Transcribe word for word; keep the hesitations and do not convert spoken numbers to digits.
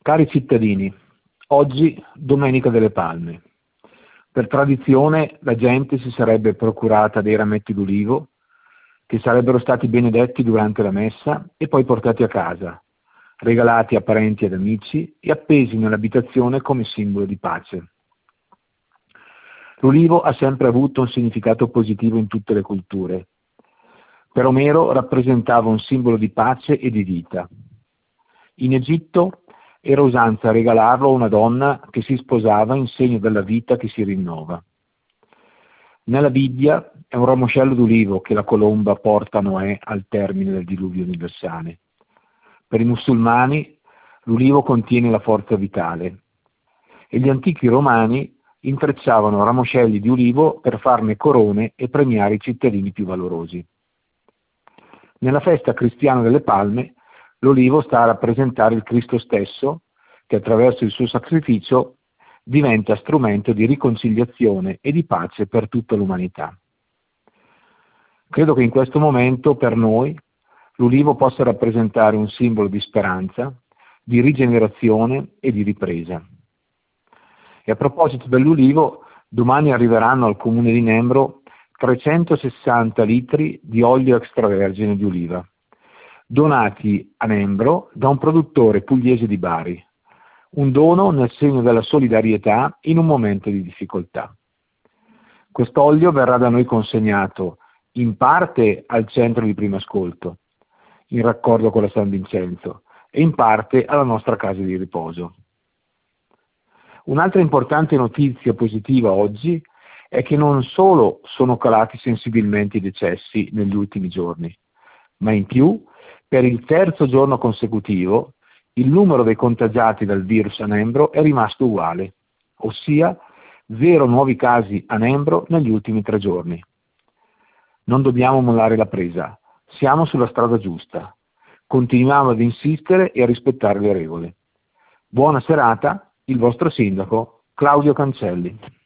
Cari cittadini, oggi Domenica delle Palme. Per tradizione la gente si sarebbe procurata dei rametti d'ulivo che sarebbero stati benedetti durante la messa e poi portati a casa, regalati a parenti ed amici e appesi nell'abitazione come simbolo di pace. L'ulivo ha sempre avuto un significato positivo in tutte le culture. Per Omero rappresentava un simbolo di pace e di vita. In Egitto era usanza regalarlo a una donna che si sposava in segno della vita che si rinnova. Nella Bibbia è un ramoscello d'ulivo che la colomba porta a Noè al termine del diluvio universale. Per i musulmani l'ulivo contiene la forza vitale e gli antichi romani intrecciavano ramoscelli di ulivo per farne corone e premiare i cittadini più valorosi. Nella festa cristiana delle Palme l'olivo sta a rappresentare il Cristo stesso che attraverso il suo sacrificio diventa strumento di riconciliazione e di pace per tutta l'umanità. Credo che in questo momento per noi l'ulivo possa rappresentare un simbolo di speranza, di rigenerazione e di ripresa. E a proposito dell'ulivo, domani arriveranno al comune di Nembro trecentosessanta litri di olio extravergine di oliva, donati a Nembro da un produttore pugliese di Bari, un dono nel segno della solidarietà in un momento di difficoltà. Quest'olio verrà da noi consegnato in parte al centro di primo ascolto, in raccordo con la San Vincenzo, e in parte alla nostra casa di riposo. Un'altra importante notizia positiva oggi è che non solo sono calati sensibilmente i decessi negli ultimi giorni, ma in più, per il terzo giorno consecutivo, il numero dei contagiati dal virus a Nembro è rimasto uguale, ossia zero nuovi casi a Nembro negli ultimi tre giorni. Non dobbiamo mollare la presa, siamo sulla strada giusta. Continuiamo ad insistere e a rispettare le regole. Buona serata, il vostro sindaco Claudio Cancelli.